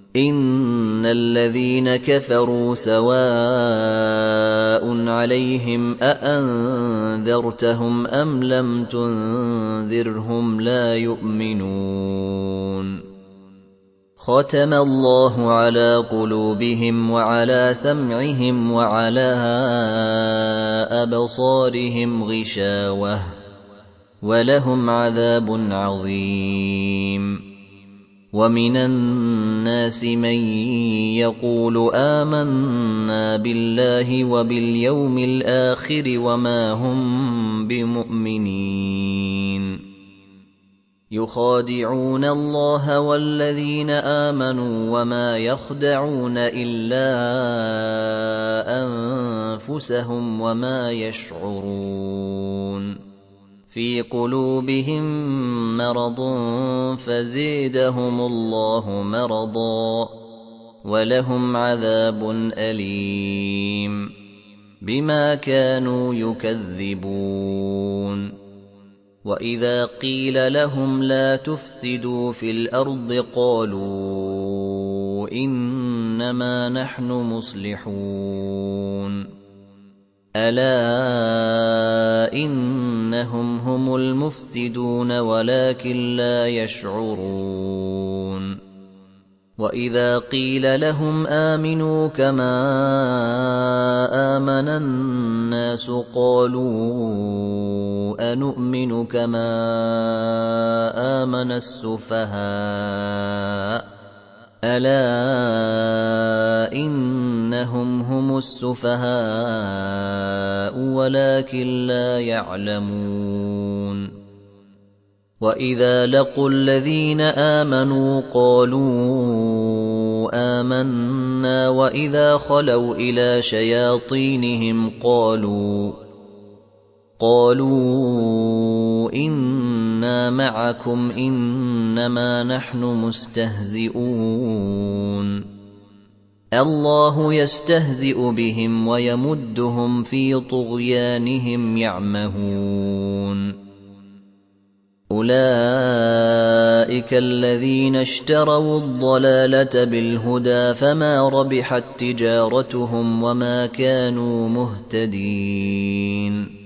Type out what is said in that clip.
إن الذين كفروا سواء عليهم أأنذرتهم أم لم تنذرهم لا يؤمنون ختم الله على قلوبهم وعلى سمعهم وعلى أبصارهم غشاوة ولهم عذاب عظيم ومن الناس من يقول آمنا بالله وباليوم الآخر وما هم بمؤمنين يخادعون الله والذين آمنوا وما يخدعون إلا أنفسهم وما يشعرون في قلوبهم مرض فزيدهم الله مرضا ولهم عذاب أليم بما كانوا يكذبون وإذا قيل لهم لا تفسدوا في الأرض قالوا إنما نحن مصلحون ألا إنهم هم المفسدون ولكن لا يشعرون وإذا قيل لهم آمنوا كما آمن الناس قالوا أنؤمن كما آمن السفهاء ألا إنهم هم السفهاء ولكن لا يعلمون وإذا لقوا الذين آمنوا قالوا آمنا وإذا خلوا إلى شياطينهم قالوا إنا معكم إنما نحن مستهزئون الله يستهزئ بهم ويمدهم في طغيانهم يعمهون أولئك الذين اشتروا الضلالة بالهدى فما ربحت تجارتهم وما كانوا مهتدين